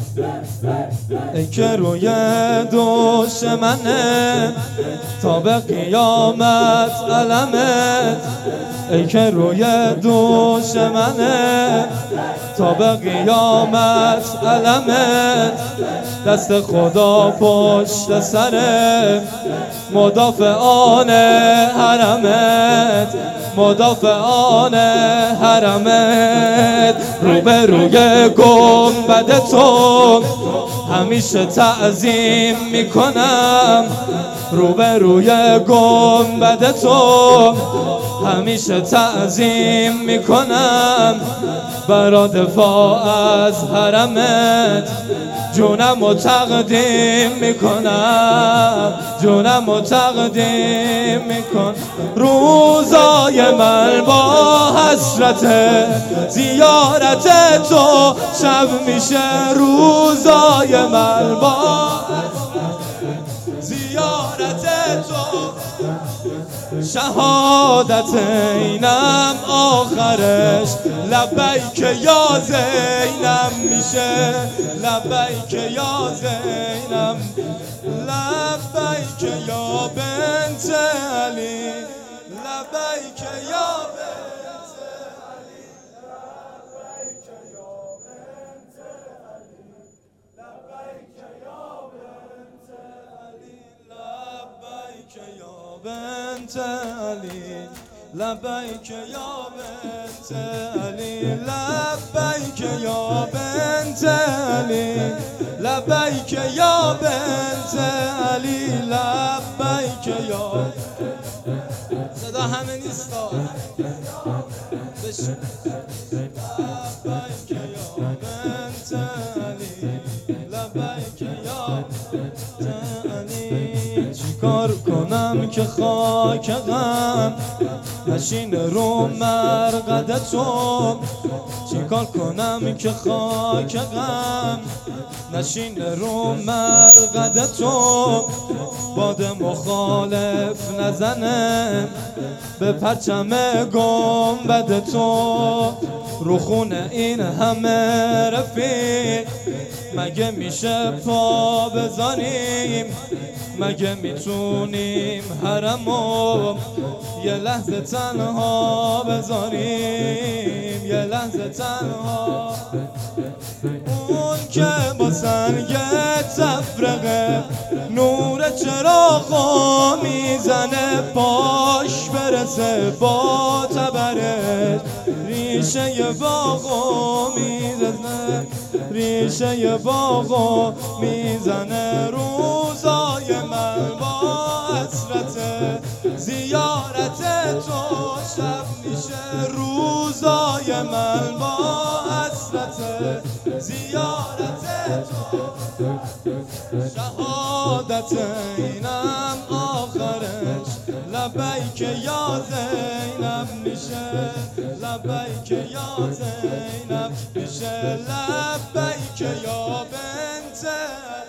ای که روی دوش منه تا به قیامت علمت، ای که روی دوش منه تا به قیامت علمت، دست خدا پشت سر مدافعان حرمت، مدافعان حرمت. روبروی گنبد تو همیشه تعظیم میکنم، روبروی گنبد تو همیشه تعظیم میکنم، برا دفاع از حرمت جونمو تقدیم میکنم، جونمو تقدیم میکنم. روزای من با حسرت زیارت تو شب میشه، روزای من با زیارت تو شهادت اینم آخرش لبیک یا زینم میشه، لبیک یا زینم، لبیک یا بنت علی، لبیک یا بنت علی، لبیک یا بنت علی، لبیک یا بنت علی، لبیک یا بنت علی، لبیک یا بنت علی، لبیک یا بنت علی، لبیک یا بنت علی، لبیک یا. صدا همه نیست لبیک یا بنت علی، لبیک یا بنت علی. چیکار کنم که خاک غم نشین رو مرقد تو، چیکار کنم که خاک غم نشین رو مرقد تو، باد مخالف نزنه به پرچم گنبد تو، رو خونه این همه رفیق مگه میشه پا بذاریم، مگه میتونیم حرمو یه لحظه تنها بذاریم، یه لحظه تنها. اون که با سنگ تفرقه نور چراغو میزنه، پاش برسه با تبرش ریشه باغو میزنه، ریشه باغو میزنه. روزای من با حسرت زیارت تو شب میشه، روزای من با حسرت زیارت تو شهادت اینم آخرش لبیک یا زینب میشه، لبیک یا زینب میشه، لبیک یا بنت